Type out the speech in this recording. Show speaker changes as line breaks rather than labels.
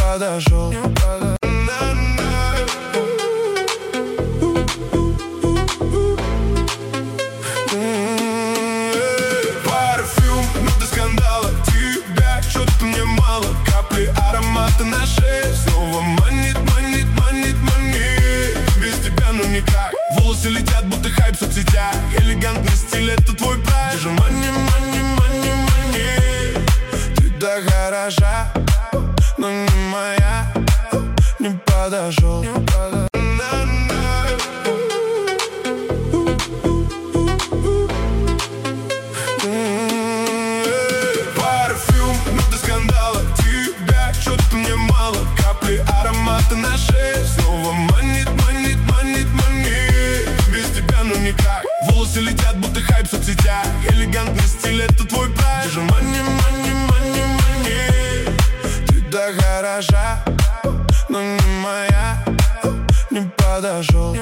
подошел. Парфюм, ноты скандала, тебя что-то мне мало. Капли аромата на шее снова манит, манит, манит, манит. Без тебя ну никак. Волосы летят, будто хайп в соцсетях. Элегантный стиль, это твой прайд. Ты же мани, мани, мани, мани. Ты до гаража, но не моя. Не подошел. Парфюм, ноты скандала, тебя что-то мне мало. Капли аромата на шее снова манит, манит, манит, манит. Без тебя ну никак. Волосы летят, будто хайп в соцсетях. Элегантный стиль, это твой прайд. Ты же мани, мани, мани, мани. Ты до гаража, но не моя. Не подошел.